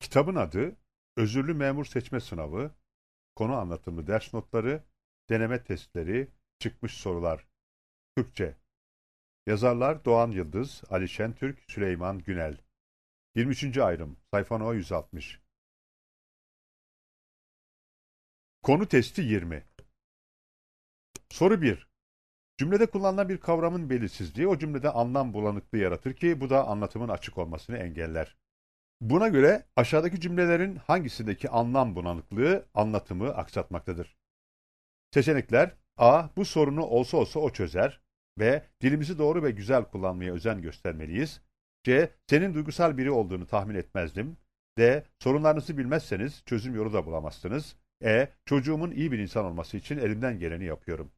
Kitabın adı Özürlü Memur Seçme Sınavı, konu anlatımı ders notları, deneme testleri, çıkmış sorular. Türkçe. Yazarlar Doğan Yıldız, Ali Şentürk, Süleyman Günel. 23. ayrım, sayfa no 160. Konu testi 20. Soru 1. Cümlede kullanılan bir kavramın belirsizliği o cümlede anlam bulanıklığı yaratır ki bu da anlatımın açık olmasını engeller. Buna göre aşağıdaki cümlelerin hangisindeki anlam bulanıklığı anlatımı aksatmaktadır? Seçenekler: A. Bu sorunu olsa olsa o çözer. B. Dilimizi doğru ve güzel kullanmaya özen göstermeliyiz. C. Senin duygusal biri olduğunu tahmin etmezdim. D. Sorunlarınızı bilmezseniz çözüm yolu da bulamazsınız. E. Çocuğumun iyi bir insan olması için elimden geleni yapıyorum.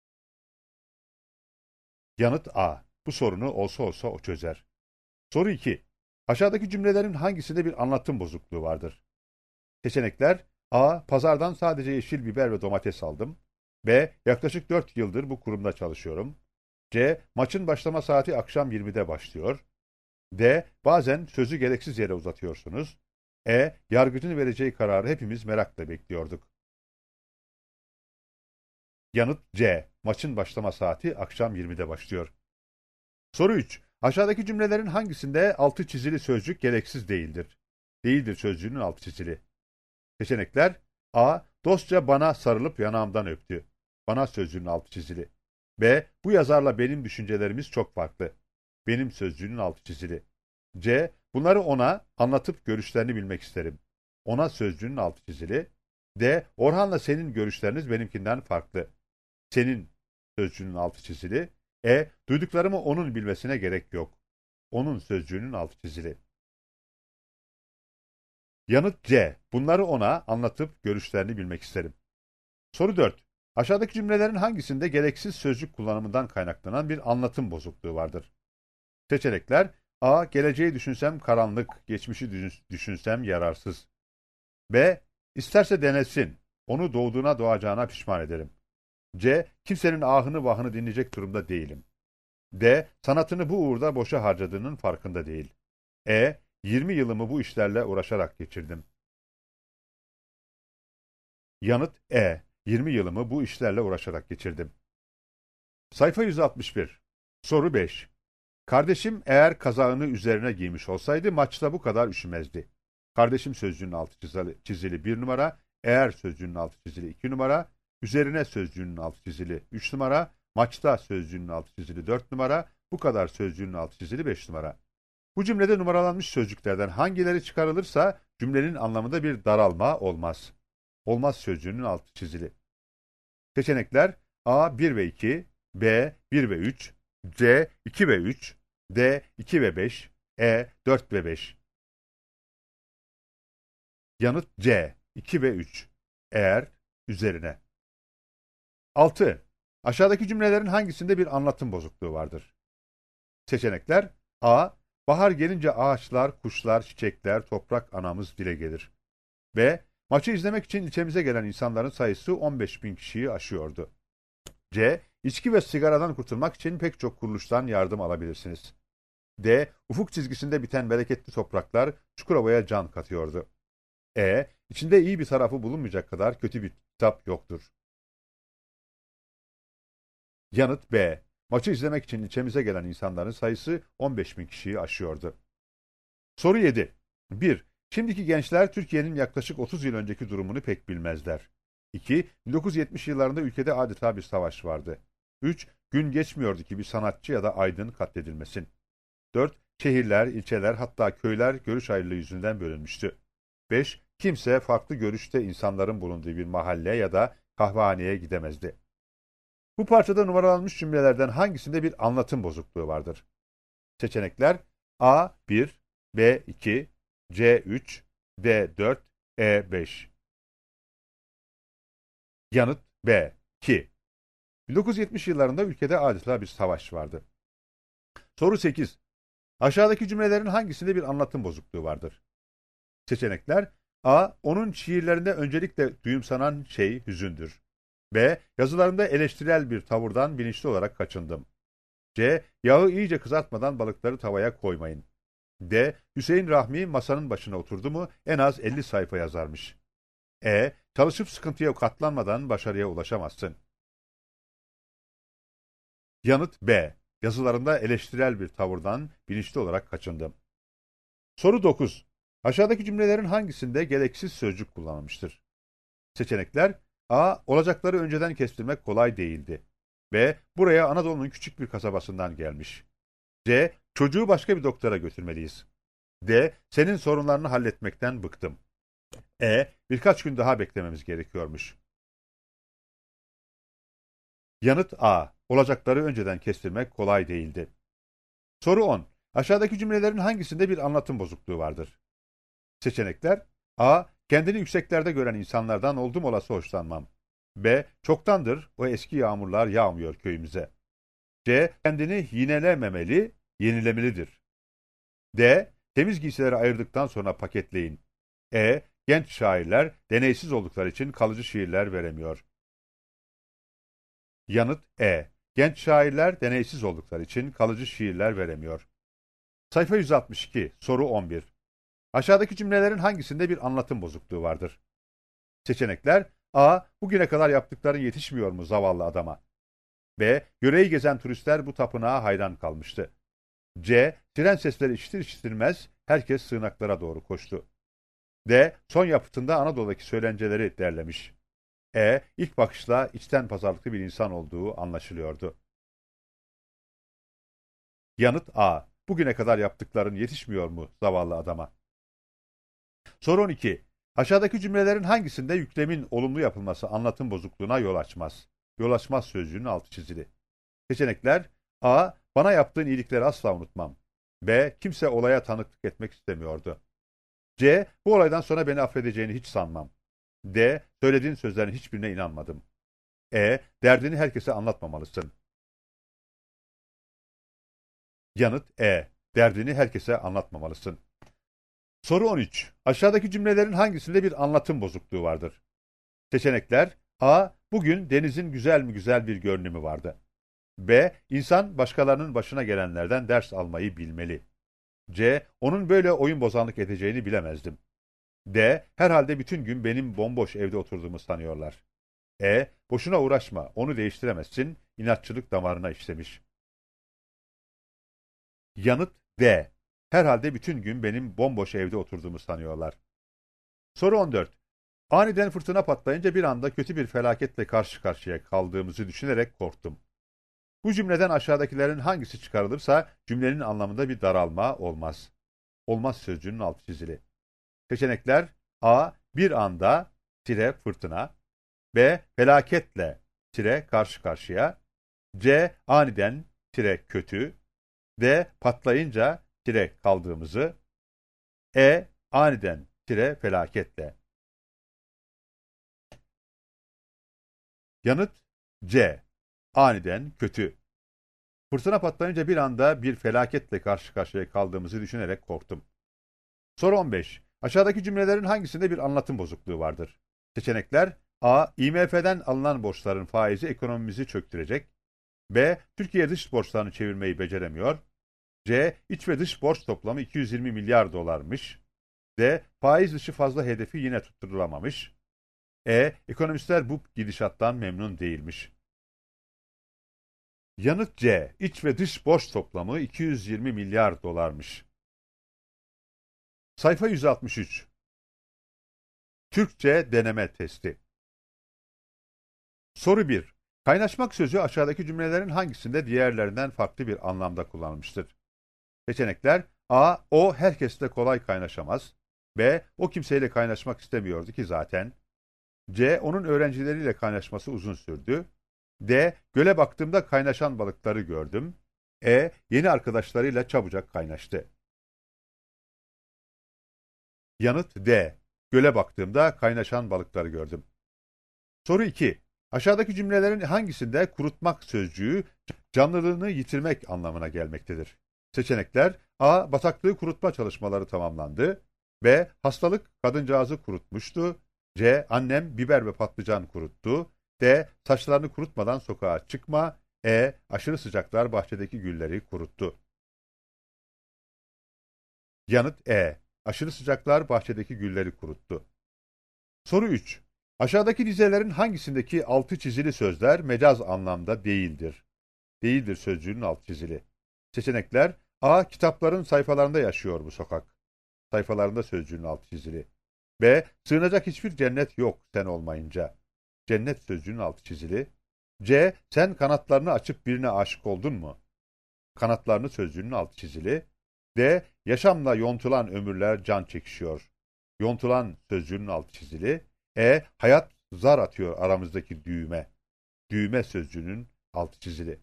Yanıt A. Bu sorunu olsa olsa o çözer. Soru 2. Aşağıdaki cümlelerin hangisinde bir anlatım bozukluğu vardır? Seçenekler: A. Pazardan sadece yeşil biber ve domates aldım. B. Yaklaşık 4 yıldır bu kurumda çalışıyorum. C. Maçın başlama saati akşam 20'de başlıyor. D. Bazen sözü gereksiz yere uzatıyorsunuz. E. Yargıcın vereceği kararı hepimiz merakla bekliyorduk. Yanıt C. Maçın başlama saati akşam 20'de başlıyor. Soru 3. Aşağıdaki cümlelerin hangisinde altı çizili sözcük gereksiz değildir? Değildir sözcüğünün altı çizili. Seçenekler: A. Dostça bana sarılıp yanağımdan öptü. Bana sözcüğünün altı çizili. B. Bu yazarla benim düşüncelerimiz çok farklı. Benim sözcüğünün altı çizili. C. Bunları ona anlatıp görüşlerini bilmek isterim. Ona sözcüğünün altı çizili. D. Orhan'la senin görüşleriniz benimkinden farklı. Senin sözcüğünün altı çizili. E. Duyduklarımı onun bilmesine gerek yok. Onun sözcüğünün altı çizili. Yanıt C. Bunları ona anlatıp görüşlerini bilmek isterim. Soru 4. Aşağıdaki cümlelerin hangisinde gereksiz sözcük kullanımından kaynaklanan bir anlatım bozukluğu vardır? Seçenekler: A. Geleceği düşünsem karanlık, geçmişi düşünsem yararsız. B. İsterse denesin, onu doğduğuna doğacağına pişman ederim. C. Kimsenin ahını vahını dinleyecek durumda değilim. D. Sanatını bu uğurda boşa harcadığının farkında değil. E. 20 yılımı bu işlerle uğraşarak geçirdim. Yanıt E. 20 yılımı bu işlerle uğraşarak geçirdim. Sayfa 161. Soru 5. Kardeşim eğer kazağını üzerine giymiş olsaydı maçta bu kadar üşümezdi. Kardeşim sözcüğünün altı çizili 1 numara, eğer sözcüğünün altı çizili 2 numara, üzerine sözcüğünün altı çizili 3 numara, maçta sözcüğünün altı çizili 4 numara, bu kadar sözcüğünün altı çizili 5 numara. Bu cümlede numaralanmış sözcüklerden hangileri çıkarılırsa cümlenin anlamında bir daralma olmaz. Olmaz sözcüğünün altı çizili. Seçenekler: A 1 ve 2, B 1 ve 3, C 2 ve 3, D 2 ve 5, E 4 ve 5. Yanıt C 2 ve 3. Eğer üzerine. 6. Aşağıdaki cümlelerin hangisinde bir anlatım bozukluğu vardır? Seçenekler: A. Bahar gelince ağaçlar, kuşlar, çiçekler, toprak anamız dile gelir. B. Maçı izlemek için ilçemize gelen insanların sayısı 15 bin kişiyi aşıyordu. C. İçki ve sigaradan kurtulmak için pek çok kuruluştan yardım alabilirsiniz. D. Ufuk çizgisinde biten bereketli topraklar Çukurova'ya can katıyordu. E. İçinde iyi bir tarafı bulunmayacak kadar kötü bir kitap yoktur. Yanıt B. Maçı izlemek için ilçemize gelen insanların sayısı 15 bin kişiyi aşıyordu. Soru 7. 1. Şimdiki gençler Türkiye'nin yaklaşık 30 yıl önceki durumunu pek bilmezler. 2. 1970 yıllarında ülkede adeta bir savaş vardı. 3. Gün geçmiyordu ki bir sanatçı ya da aydın katledilmesin. 4. Şehirler, ilçeler hatta köyler görüş ayrılığı yüzünden bölünmüştü. 5. Kimse farklı görüşte insanların bulunduğu bir mahalle ya da kahvehaneye gidemezdi. Bu parçada numaralanmış cümlelerden hangisinde bir anlatım bozukluğu vardır? Seçenekler: A 1, B 2, C 3, D 4, E 5. Yanıt B 2. 1970 yıllarında ülkede adeta bir savaş vardı. Soru 8. Aşağıdaki cümlelerin hangisinde bir anlatım bozukluğu vardır? Seçenekler: A. Onun şiirlerinde öncelikle duyumsanan şey hüzündür. B. Yazılarında eleştirel bir tavırdan bilinçli olarak kaçındım. C. Yağı iyice kızartmadan balıkları tavaya koymayın. D. Hüseyin Rahmi masanın başına oturdu mu en az 50 sayfa yazarmış. E. Çalışıp sıkıntıya katlanmadan başarıya ulaşamazsın. Yanıt B. Yazılarında eleştirel bir tavırdan bilinçli olarak kaçındım. Soru 9. Aşağıdaki cümlelerin hangisinde gereksiz sözcük kullanılmıştır? Seçenekler: A. Olacakları önceden kestirmek kolay değildi. B. Buraya Anadolu'nun küçük bir kasabasından gelmiş. C. Çocuğu başka bir doktora götürmeliyiz. D. Senin sorunlarını halletmekten bıktım. E. Birkaç gün daha beklememiz gerekiyormuş. Yanıt A. Olacakları önceden kestirmek kolay değildi. Soru 10. Aşağıdaki cümlelerin hangisinde bir anlatım bozukluğu vardır? Seçenekler: A. Kendini yükseklerde gören insanlardan oldum olası hoşlanmam. B. Çoktandır o eski yağmurlar yağmıyor köyümüze. C. Kendini yinelememeli, yenilemelidir. D. Temiz giysileri ayırdıktan sonra paketleyin. E. Genç şairler deneysiz oldukları için kalıcı şiirler veremiyor. Yanıt E. Genç şairler deneysiz oldukları için kalıcı şiirler veremiyor. Sayfa 162, soru 11. Aşağıdaki cümlelerin hangisinde bir anlatım bozukluğu vardır? Seçenekler: A. Bugüne kadar yaptıkların yetişmiyor mu zavallı adama? B. Yöreyi gezen turistler bu tapınağa hayran kalmıştı. C. Tren sesleri işitir işitilmez herkes sığınaklara doğru koştu. D. Son yapıtında Anadolu'daki söylenceleri derlemiş. E. İlk bakışta içten pazarlıklı bir insan olduğu anlaşılıyordu. Yanıt A. Bugüne kadar yaptıkların yetişmiyor mu zavallı adama? Soru 12. Aşağıdaki cümlelerin hangisinde yüklemin olumlu yapılması anlatım bozukluğuna yol açmaz? Yol açmaz sözcüğünün altı çizili. Seçenekler: A. Bana yaptığın iyilikleri asla unutmam. B. Kimse olaya tanıklık etmek istemiyordu. C. Bu olaydan sonra beni affedeceğini hiç sanmam. D. Söylediğin sözlerin hiçbirine inanmadım. E. Derdini herkese anlatmamalısın. Yanıt E. Derdini herkese anlatmamalısın. Soru 13. Aşağıdaki cümlelerin hangisinde bir anlatım bozukluğu vardır? Seçenekler: A. Bugün denizin güzel mi güzel bir görünümü vardı. B. İnsan başkalarının başına gelenlerden ders almayı bilmeli. C. Onun böyle oyun bozanlık edeceğini bilemezdim. D. Herhalde bütün gün benim bomboş evde oturduğumu sanıyorlar. E. Boşuna uğraşma, onu değiştiremezsin, inatçılık damarına işlemiş. Yanıt D. Herhalde bütün gün benim bomboş evde oturduğumu sanıyorlar. Soru 14. Aniden fırtına patlayınca bir anda kötü bir felaketle karşı karşıya kaldığımızı düşünerek korktum. Bu cümleden aşağıdakilerin hangisi çıkarılırsa cümlenin anlamında bir daralma olmaz. Olmaz sözcüğünün altı çizili. Seçenekler: A. Bir anda fırtına. B. Felaketle karşı karşıya. C. Aniden kötü. D. Patlayınca kaldığımızı. E. Aniden felaketle. Yanıt C. Aniden kötü. Fırtına patlayınca bir anda bir felaketle karşı karşıya kaldığımızı düşünerek korktum. Soru 15. Aşağıdaki cümlelerin hangisinde bir anlatım bozukluğu vardır? Seçenekler: A. IMF'den alınan borçların faizi ekonomimizi çöktürecek. B. Türkiye dış borçlarını çevirmeyi beceremiyor. C. İç ve dış borç toplamı 220 milyar dolarmış. D. Faiz dışı fazla hedefi yine tutturulamamış. E. Ekonomistler bu gidişattan memnun değilmiş. Yanıt C. İç ve dış borç toplamı 220 milyar dolarmış. Sayfa 163. Türkçe deneme testi. Soru 1. Kaynaşmak sözü aşağıdaki cümlelerin hangisinde diğerlerinden farklı bir anlamda kullanılmıştır? Seçenekler: A. O herkesle kolay kaynaşamaz. B. O kimseyle kaynaşmak istemiyordu ki zaten. C. Onun öğrencileriyle kaynaşması uzun sürdü. D. Göle baktığımda kaynaşan balıkları gördüm. E. Yeni arkadaşlarıyla çabucak kaynaştı. Yanıt D. Göle baktığımda kaynaşan balıkları gördüm. Soru 2. Aşağıdaki cümlelerin hangisinde kurutmak sözcüğü canlılığını yitirmek anlamına gelmektedir? Seçenekler: A. Bataklığı kurutma çalışmaları tamamlandı. B. Hastalık kadıncağızı kurutmuştu. C. Annem biber ve patlıcan kuruttu. D. Saçlarını kurutmadan sokağa çıkma. E. Aşırı sıcaklar bahçedeki gülleri kuruttu. Yanıt E. Aşırı sıcaklar bahçedeki gülleri kuruttu. Soru 3. Aşağıdaki dizelerin hangisindeki altı çizili sözler mecaz anlamda değildir? Değildir sözcüğünün altı çizili. Seçenekler: A. Kitapların sayfalarında yaşıyor bu sokak. Sayfalarında sözcüğünün altı çizili. B. Sığınacak hiçbir cennet yok sen olmayınca. Cennet sözcüğünün altı çizili. C. Sen kanatlarını açıp birine aşık oldun mu? Kanatlarını sözcüğünün altı çizili. D. Yaşamla yontulan ömürler can çekişiyor. Yontulan sözcüğünün altı çizili. E. Hayat zar atıyor aramızdaki düğme. Düğme sözcüğünün altı çizili.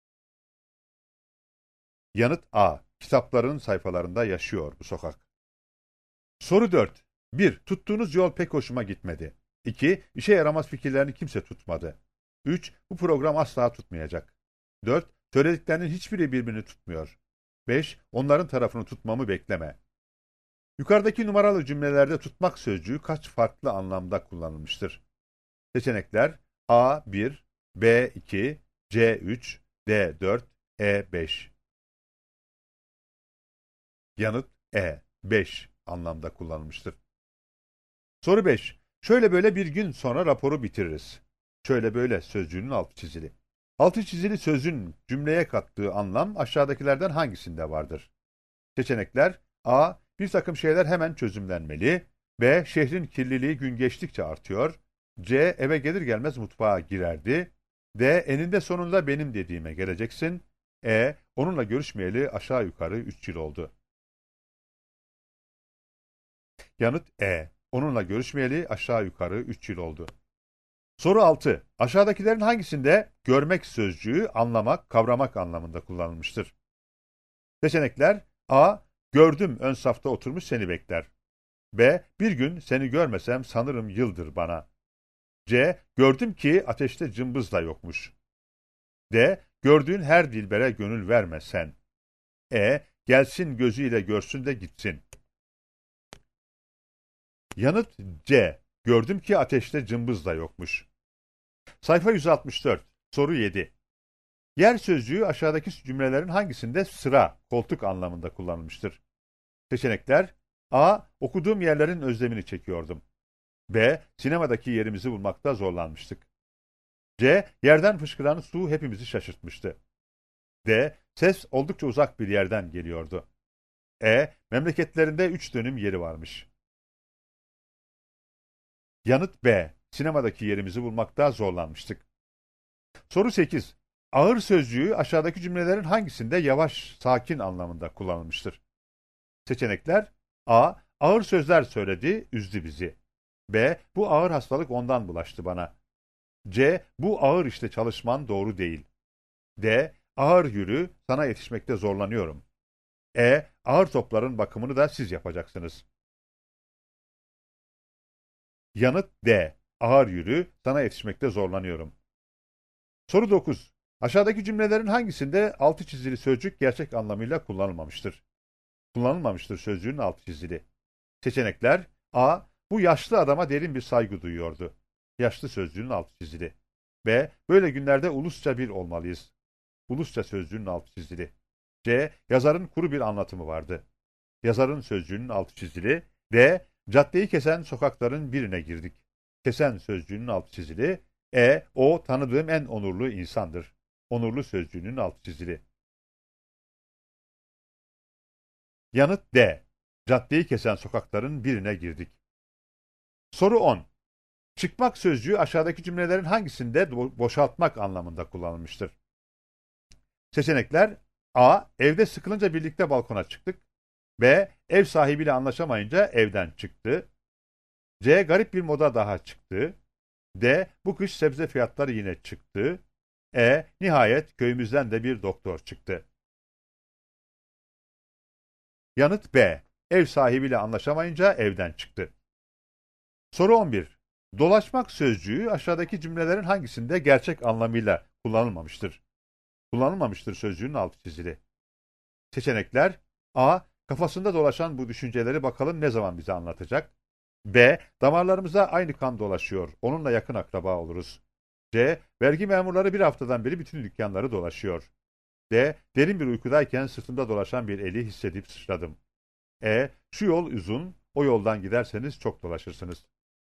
Yanıt A. Kitapların sayfalarında yaşıyor bu sokak. Soru 4. 1. Tuttuğunuz yol pek hoşuma gitmedi. 2. İşe yaramaz fikirlerini kimse tutmadı. 3. Bu program asla tutmayacak. 4. Söylediklerinin hiçbiri birbirini tutmuyor. 5. Onların tarafını tutmamı bekleme. Yukarıdaki numaralı cümlelerde tutmak sözcüğü kaç farklı anlamda kullanılmıştır? Seçenekler: A1, B2, C3, D4, E5. Yanıt E. 5 anlamda kullanılmıştır. Soru 5. Şöyle böyle bir gün sonra raporu bitiririz. Şöyle böyle sözcüğünün altı çizili. Altı çizili sözün cümleye kattığı anlam aşağıdakilerden hangisinde vardır? Seçenekler: A. Bir takım şeyler hemen çözümlenmeli. B. Şehrin kirliliği gün geçtikçe artıyor. C. Eve gelir gelmez mutfağa girerdi. D. Eninde sonunda benim dediğime geleceksin. E. Onunla görüşmeyeli aşağı yukarı 3 yıl oldu. Yanıt E. Onunla görüşmeyeli aşağı yukarı 3 yıl oldu. Soru 6. Aşağıdakilerin hangisinde görmek sözcüğü anlamak, kavramak anlamında kullanılmıştır? Seçenekler: A. Gördüm ön safta oturmuş seni bekler. B. Bir gün seni görmesem sanırım yıldır bana. C. Gördüm ki ateşte cımbız da yokmuş. D. Gördüğün her dilbere gönül verme sen. E. Gelsin gözüyle görsün de gitsin. Yanıt C. Gördüm ki ateşte cımbız da yokmuş. Sayfa 164. Soru 7. Yer sözcüğü aşağıdaki cümlelerin hangisinde sıra, koltuk anlamında kullanılmıştır? Seçenekler: A. Okuduğum yerlerin özlemini çekiyordum. B. Sinemadaki yerimizi bulmakta zorlanmıştık. C. Yerden fışkıran su hepimizi şaşırtmıştı. D. Ses oldukça uzak bir yerden geliyordu. E. Memleketlerinde 3 dönüm yeri varmış. Yanıt B. Sinemadaki yerimizi bulmakta zorlanmıştık. Soru 8. Ağır sözcüğü aşağıdaki cümlelerin hangisinde yavaş, sakin anlamında kullanılmıştır? Seçenekler: A. Ağır sözler söyledi, üzdü bizi. B. Bu ağır hastalık ondan bulaştı bana. C. Bu ağır işte çalışman doğru değil. D. Ağır yürü, sana yetişmekte zorlanıyorum. E. Ağır topların bakımını da siz yapacaksınız. Yanıt D. Ağır yürü, sana yetişmekte zorlanıyorum. Soru 9. Aşağıdaki cümlelerin hangisinde altı çizili sözcük gerçek anlamıyla kullanılmamıştır? Kullanılmamıştır sözcüğünün altı çizili. Seçenekler: A. Bu yaşlı adama derin bir saygı duyuyordu. Yaşlı sözcüğünün altı çizili. B. Böyle günlerde ulusça bir olmalıyız. Ulusça sözcüğünün altı çizili. C. Yazarın kuru bir anlatımı vardı. Yazarın sözcüğünün altı çizili. D. Caddeyi kesen sokakların birine girdik. Kesen sözcüğünün altı çizili. E. O tanıdığım en onurlu insandır. Onurlu sözcüğünün altı çizili. Yanıt D. Caddeyi kesen sokakların birine girdik. Soru 10. Çıkmak sözcüğü aşağıdaki cümlelerin hangisinde boşaltmak anlamında kullanılmıştır? Seçenekler: A. Evde sıkılınca birlikte balkona çıktık. B. Ev sahibiyle anlaşamayınca evden çıktı. C. Garip bir moda daha çıktı. D. Bu kış sebze fiyatları yine çıktı. E. Nihayet köyümüzden de bir doktor çıktı. Yanıt B. Ev sahibiyle anlaşamayınca evden çıktı. Soru 11. Dolaşmak sözcüğü aşağıdaki cümlelerin hangisinde gerçek anlamıyla kullanılmamıştır? Kullanılmamıştır sözcüğünün altı çizili. Seçenekler: A. Kafasında dolaşan bu düşünceleri bakalım ne zaman bize anlatacak. B. Damarlarımıza aynı kan dolaşıyor. Onunla yakın akraba oluruz. C. Vergi memurları bir haftadan beri bütün dükkanları dolaşıyor. D. Derin bir uykudayken sırtımda dolaşan bir eli hissedip sıçradım. Şu yol uzun, o yoldan giderseniz çok dolaşırsınız.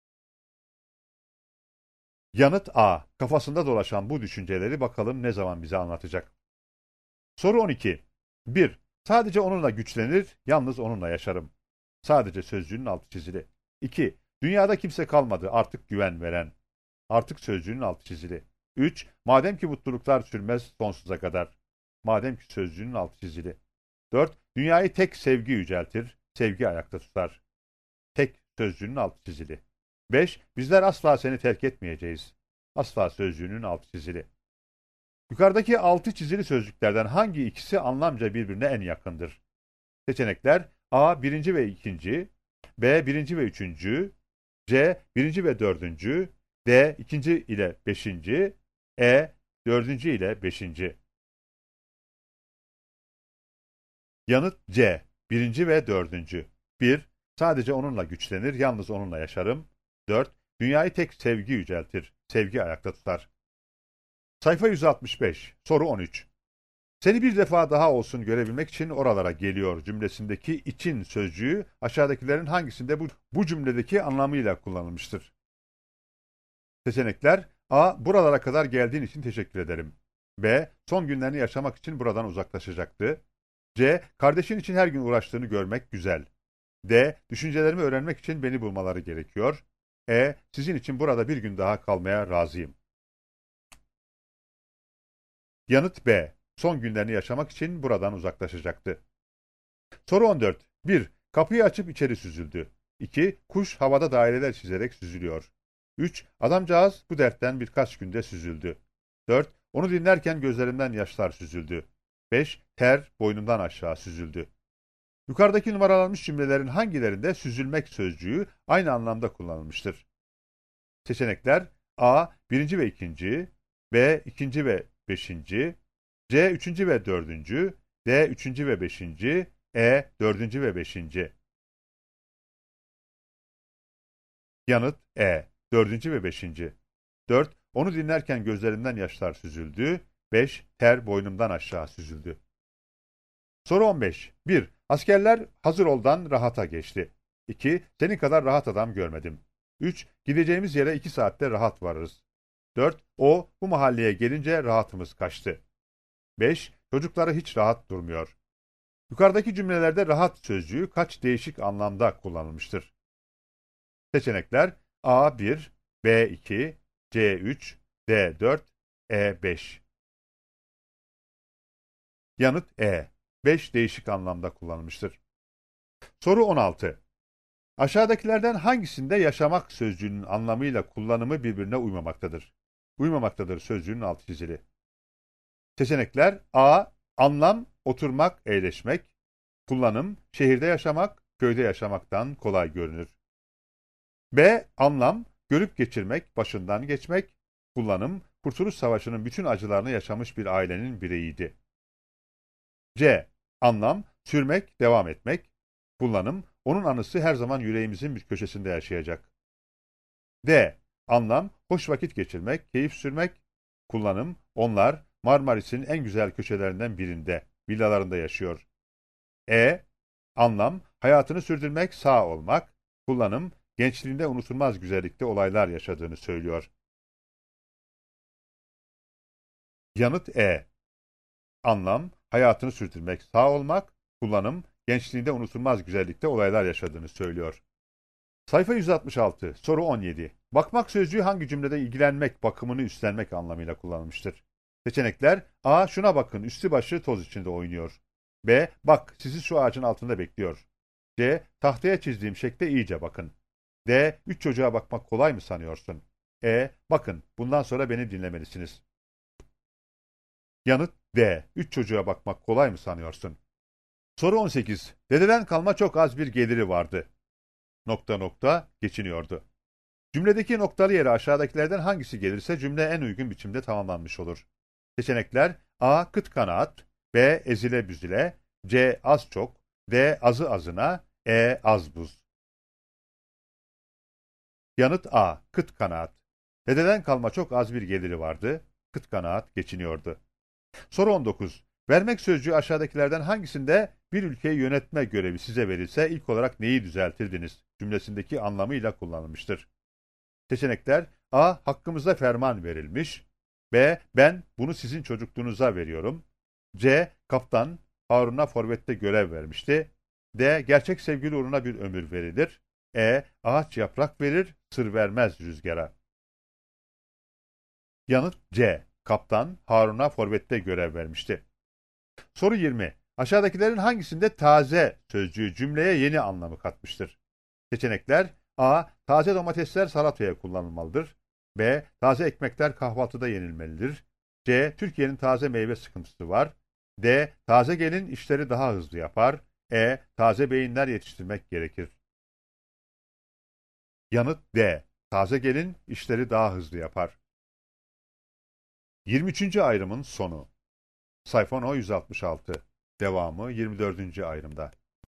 Yanıt A. Kafasında dolaşan bu düşünceleri bakalım ne zaman bize anlatacak. Soru 12. 1. Sadece onunla güçlenir, yalnız onunla yaşarım. Sadece sözcüğünün altı çizili. 2. Dünyada kimse kalmadı, artık güven veren. Artık sözcüğünün altı çizili. 3. Madem ki mutluluklar sürmez sonsuza kadar. Madem ki sözcüğünün altı çizili. 4. Dünyayı tek sevgi yüceltir, sevgi ayakta tutar. Tek sözcüğünün altı çizili. 5. Bizler asla seni terk etmeyeceğiz. Asla sözcüğünün altı çizili. Yukarıdaki altı çizili sözcüklerden hangi ikisi anlamca birbirine en yakındır? Seçenekler A. Birinci ve ikinci, B. Birinci ve üçüncü, C. Birinci ve dördüncü, D. İkinci ile beşinci, Dördüncü ile beşinci. Yanıt C. Birinci ve dördüncü. 1. Sadece onunla güçlenir, yalnız onunla yaşarım. 4. Dünyayı tek sevgi yüceltir, sevgi ayakta tutar. Sayfa 165, soru 13. Seni bir defa daha olsun görebilmek için oralara geliyor cümlesindeki için sözcüğü aşağıdakilerin hangisinde bu cümledeki anlamıyla kullanılmıştır? Seçenekler A. Buralara kadar geldiğin için teşekkür ederim. B. Son günlerini yaşamak için buradan uzaklaşacaktı. C. Kardeşin için her gün uğraştığını görmek güzel. D. Düşüncelerimi öğrenmek için beni bulmaları gerekiyor. Sizin için burada bir gün daha kalmaya razıyım. Yanıt B. Son günlerini yaşamak için buradan uzaklaşacaktı. Soru 14. 1. Kapıyı açıp içeri süzüldü. 2. Kuş havada daireler çizerek süzülüyor. 3. Adamcağız bu dertten birkaç günde süzüldü. 4. Onu dinlerken gözlerimden yaşlar süzüldü. 5. Ter boynumdan aşağı süzüldü. Yukarıdaki numaralanmış cümlelerin hangilerinde süzülmek sözcüğü aynı anlamda kullanılmıştır? Seçenekler A. Birinci ve ikinci, B. İkinci ve beşinci, C. Üçüncü ve dördüncü, D. Üçüncü ve beşinci, Dördüncü ve beşinci. Yanıt Dördüncü ve beşinci. 4. Onu dinlerken gözlerimden yaşlar süzüldü. 5. Ter boynumdan aşağı süzüldü. Soru 15. 1. Askerler hazır oldan rahata geçti. 2. Senin kadar rahat adam görmedim. 3. Gideceğimiz yere 2 saatte rahat varırız. 4. Bu mahalleye gelince rahatımız kaçtı. 5. Çocukları hiç rahat durmuyor. Yukarıdaki cümlelerde rahat sözcüğü kaç değişik anlamda kullanılmıştır? Seçenekler A1, B2, C3, D4, E5. Yanıt 5 değişik anlamda kullanılmıştır. Soru 16. Aşağıdakilerden hangisinde yaşamak sözcüğünün anlamıyla kullanımı birbirine uymamaktadır? Uymamaktadır sözcüğünün altı çizili. Seçenekler A. Anlam, oturmak, eğleşmek. Kullanım, şehirde yaşamak, köyde yaşamaktan kolay görünür. B. Anlam, görüp geçirmek, başından geçmek. Kullanım, Kurtuluş Savaşı'nın bütün acılarını yaşamış bir ailenin bireyiydi. C. Anlam, sürmek, devam etmek. Kullanım, onun anısı her zaman yüreğimizin bir köşesinde yaşayacak. D. Anlam, hoş vakit geçirmek, keyif sürmek. Kullanım, onlar Marmaris'in en güzel köşelerinden birinde, villalarında yaşıyor. Anlam, hayatını sürdürmek, sağ olmak. Kullanım, gençliğinde unutulmaz güzellikte olaylar yaşadığını söylüyor. Yanıt Anlam, hayatını sürdürmek, sağ olmak. Kullanım, gençliğinde unutulmaz güzellikte olaylar yaşadığını söylüyor. Sayfa 166, soru 17. Bakmak sözcüğü hangi cümlede ilgilenmek, bakımını üstlenmek anlamıyla kullanılmıştır? Seçenekler A. Şuna bakın, üstü başı toz içinde oynuyor. B. Bak, sizi şu ağacın altında bekliyor. C. Tahtaya çizdiğim şekle iyice bakın. D. Üç çocuğa bakmak kolay mı sanıyorsun? Bakın, bundan sonra beni dinlemelisiniz. Yanıt D. Üç çocuğa bakmak kolay mı sanıyorsun? Soru 18. Dededen kalma çok az bir geliri vardı. Geçiniyordu. Cümledeki noktalı yere aşağıdakilerden hangisi gelirse cümle en uygun biçimde tamamlanmış olur. Seçenekler A. Kıt kanaat, B. Ezile büzüle, C. Az çok, D. Azı azına, Az buz. Yanıt A. Kıt kanaat. Dededen kalma çok az bir geliri vardı. Kıt kanaat geçiniyordu. Soru 19. Vermek sözcüğü aşağıdakilerden hangisinde bir ülkeyi yönetme görevi size verilse ilk olarak neyi düzeltirdiniz cümlesindeki anlamıyla kullanılmıştır. Seçenekler: A. Hakkımızda ferman verilmiş. B. Ben bunu sizin çocukluğunuza veriyorum. C. Kaptan Harun'a forvette görev vermişti. D. Gerçek sevgili uğruna bir ömür verilir. E. Ağaç yaprak verir, sır vermez rüzgara. Yanıt C. Kaptan Harun'a forvette görev vermişti. Soru 20. Aşağıdakilerin hangisinde taze sözcüğü cümleye yeni anlamı katmıştır? Seçenekler: A. Taze domatesler salataya kullanılmalıdır. B. Taze ekmekler kahvaltıda yenilmelidir. C. Türkiye'nin taze meyve sıkıntısı var. D. Taze gelin işleri daha hızlı yapar. E. Taze beyinler yetiştirmek gerekir. Yanıt D. Taze gelin işleri daha hızlı yapar. 23. ayrımın sonu. Sayfa No 166. Devamı 24. ayrımda.